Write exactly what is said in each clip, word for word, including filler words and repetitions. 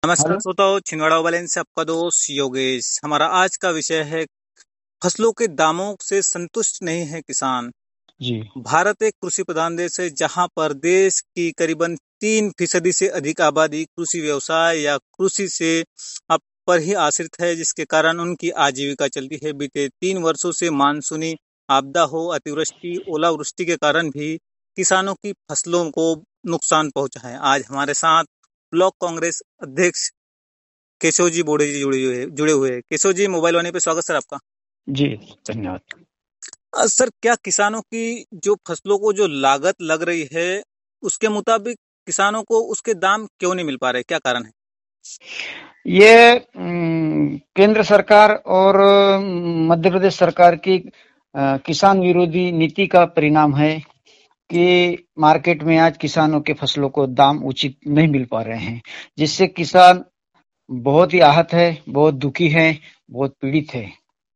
नमस्कार हेलो। श्रोताओं, छिंदवाड़ा बैलेंस से आपका दोस्त योगेश। हमारा आज का विषय है फसलों के दामों से संतुष्ट नहीं है किसान। जी। भारत एक कृषि प्रधान देश है जहां पर देश की करीबन तीन फीसदी से अधिक आबादी कृषि व्यवसाय या कृषि से अप पर ही आश्रित है, जिसके कारण उनकी आजीविका चलती है। बीते तीन वर्षों से मानसूनी आपदा हो, अतिवृष्टि, ओलावृष्टि के कारण भी किसानों की फसलों को नुकसान पहुंचा है। आज हमारे साथ ब्लॉक कांग्रेस अध्यक्ष केशव जी बोड़े जी जुड़े हुए जुड़े हुए हैं। केशव जी, मोबाइल वाणी पे स्वागत सर आपका। जी, धन्यवाद। अ, सर, क्या किसानों की जो फसलों को जो लागत लग रही है उसके मुताबिक किसानों को उसके दाम क्यों नहीं मिल पा रहे, क्या कारण है? ये उम, केंद्र सरकार और उम, मध्य प्रदेश सरकार की अ, किसान विरोधी नीति का परिणाम है कि मार्केट में आज किसानों के फसलों को दाम उचित नहीं मिल पा रहे हैं, जिससे किसान बहुत ही आहत है, बहुत दुखी है, बहुत पीड़ित है।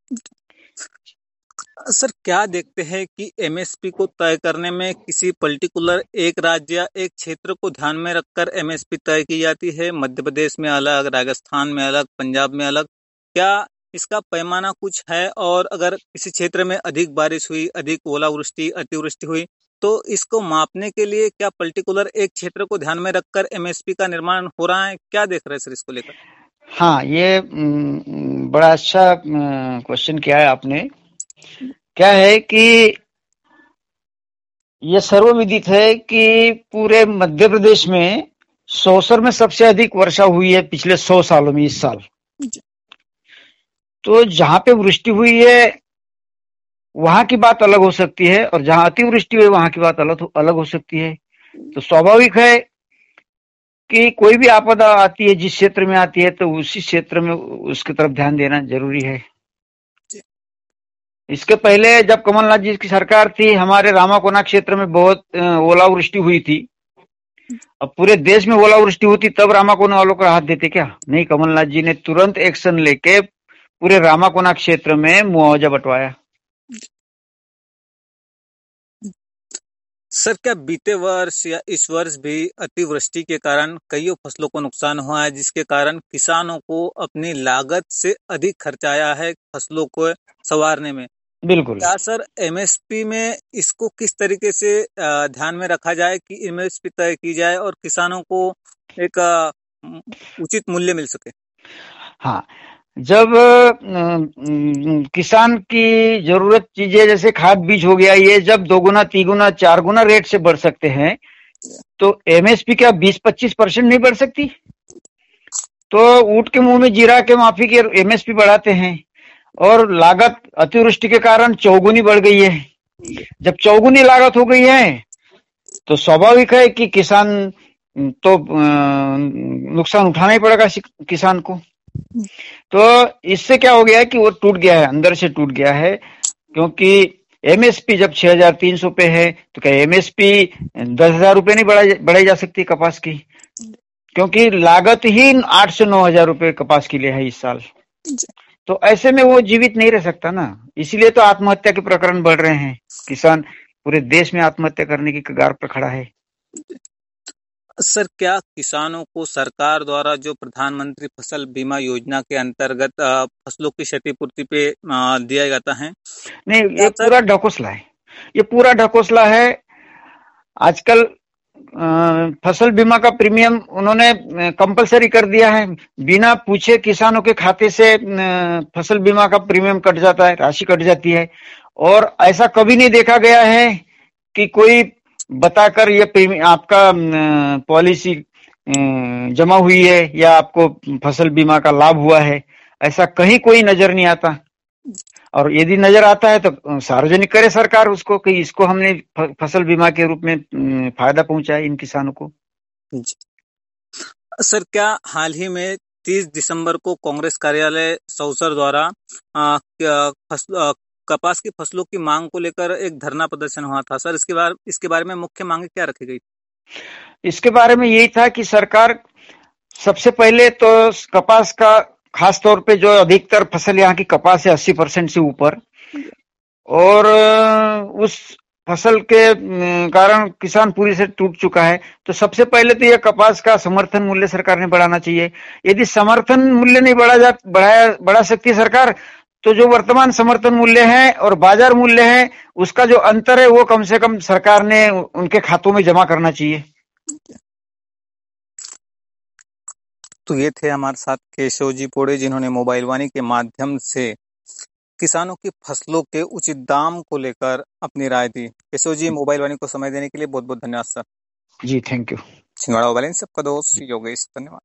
अ, सर, क्या देखते हैं कि एम एस पी को तय करने में किसी पर्टिकुलर एक राज्य या एक क्षेत्र को ध्यान में रखकर एम एस पी तय की जाती है? मध्य प्रदेश में अलग, राजस्थान में अलग, पंजाब में अलग। क्या इसका पैमाना कुछ है? और अगर किसी क्षेत्र में अधिक बारिश हुई, अधिक ओलावृष्टि, अतिवृष्टि हुई, तो इसको मापने के लिए क्या पर्टिकुलर एक क्षेत्र को ध्यान में रखकर एम एस पी का निर्माण हो रहा है? क्या देख रहे हैं सर इसको लेकर? हाँ, ये उम, बड़ा अच्छा अ, क्वेश्चन किया है आपने। क्या है कि ये सर्वविदित है कि पूरे मध्य प्रदेश में सौसर में सबसे अधिक वर्षा हुई है पिछले सौ सालों में इस साल। तो जहां पे वृष्टि हुई है वहां की बात अलग हो सकती है और जहां अतिवृष्टि हुई वहां की बात अलग अलग हो सकती है। तो स्वाभाविक है कि कोई भी आपदा आती है, जिस क्षेत्र में आती है तो उसी क्षेत्र में उसकी तरफ ध्यान देना जरूरी है। इसके पहले जब कमलनाथ जी की सरकार थी, हमारे रामाकोना क्षेत्र में बहुत ओलावृष्टि हुई थी। अब पूरे देश में ओलावृष्टि होती तब रामाकोना वालों को हाथ देते क्या? नहीं, कमलनाथ जी ने तुरंत एक्शन लेके पूरे रामाकोना क्षेत्र में मुआवजा बंटवाया। सर, क्या बीते वर्ष या इस वर्ष भी अतिवृष्टि के कारण कईयों फसलों को नुकसान हुआ है, जिसके कारण किसानों को अपनी लागत से अधिक खर्च आया है फसलों को संवारने में? बिल्कुल। क्या सर एम एस पी में इसको किस तरीके से अ, ध्यान में रखा जाए कि एम एस पी तय की जाए और किसानों को एक अ, म- उचित मूल्य मिल सके? हाँ, जब अ, किसान की जरूरत चीजें जैसे खाद बीज हो गया, ये जब दोगुना तिगुना चार गुना रेट से बढ़ सकते हैं तो एमएसपी क्या बीस पच्चीस परसेंट नहीं बढ़ सकती? तो ऊँट के मुंह में जीरा के माफी के एमएसपी बढ़ाते हैं और लागत अतिवृष्टि के कारण चौगुनी बढ़ गई है। जब चौगुनी लागत हो गई है तो स्वाभाविक है कि किसान तो नुकसान उठाना ही पड़ेगा किसान को। तो इससे क्या हो गया है कि वो टूट गया है, अंदर से टूट गया है। क्योंकि एमएसपी जब छह हजार तीन सौ पे है तो क्या एमएसपी दस हजार रुपए नहीं बढ़ाई बढ़ाई जा सकती कपास की? क्योंकि लागत ही आठ से नौ हजार रुपए कपास के लिए है इस साल। तो ऐसे में वो जीवित नहीं रह सकता ना। इसीलिए तो आत्महत्या के प्रकरण बढ़ रहे हैं। किसान पूरे देश में आत्महत्या करने की कगार पर खड़ा है। सर, क्या किसानों को सरकार द्वारा जो प्रधानमंत्री फसल बीमा योजना के अंतर्गत अ, फसलों की क्षतिपूर्ति पे अ, दिया जाता है? नहीं, ये क्या सर? पूरा ढकोसला है। ये पूरा ढकोसला है। आजकल अ, फसल बीमा का प्रीमियम उन्होंने कंपलसरी कर दिया है। बिना पूछे किसानों के खाते से अ, फसल बीमा का प्रीमियम कट जाता है, राशि कट जाती है। और ऐसा कभी नहीं देखा गया है कि कोई बताकर ये प्रीमियम आपका पॉलिसी जमा हुई है या आपको फसल बीमा का लाभ हुआ है, ऐसा कहीं कोई नजर नहीं आता। और यदि नजर आता है तो सार्वजनिक करे सरकार उसको कि इसको हमने फ- फसल बीमा के रूप में अम, फायदा पहुंचाया इन किसानों को। जी। सर, क्या हाल ही में तीस दिसंबर को कांग्रेस कार्यालय सौसर द्वारा अ, क्या फस, अ, कपास की फसलों की मांग को लेकर एक धरना प्रदर्शन हुआ था सर? इसके बारे इसके बारे में मुख्य मांगे क्या रखी गई? इसके बारे में यही था कि सरकार सबसे पहले तो कपास का, खास तौर पे जो अधिकतर फसल यहाँ की कपास है अस्सी परसेंट से ऊपर, और अ, उस फसल के कारण किसान पूरी से टूट चुका है। तो सबसे पहले तो यह कपास का समर्थन मूल्य सरकार ने बढ़ाना चाहिए। यदि समर्थन मूल्य नहीं बढ़ा जा बढ़ाया बढ़ा सकती है सरकार, तो जो वर्तमान समर्थन मूल्य है और बाजार मूल्य है उसका जो अंतर है वो कम से कम सरकार ने उनके खातों में जमा करना चाहिए। तो ये थे हमारे साथ केशव जी पोड़े, जिन्होंने मोबाइल वाणी के माध्यम से किसानों की फसलों के उचित दाम को लेकर अपनी राय दी। केशव जी, मोबाइल वाणी को समय देने के लिए बहुत बहुत धन्यवाद सर। जी थैंक यू। छिंदवाड़ा बैलेंस सबका दोस्त योगेश, धन्यवाद।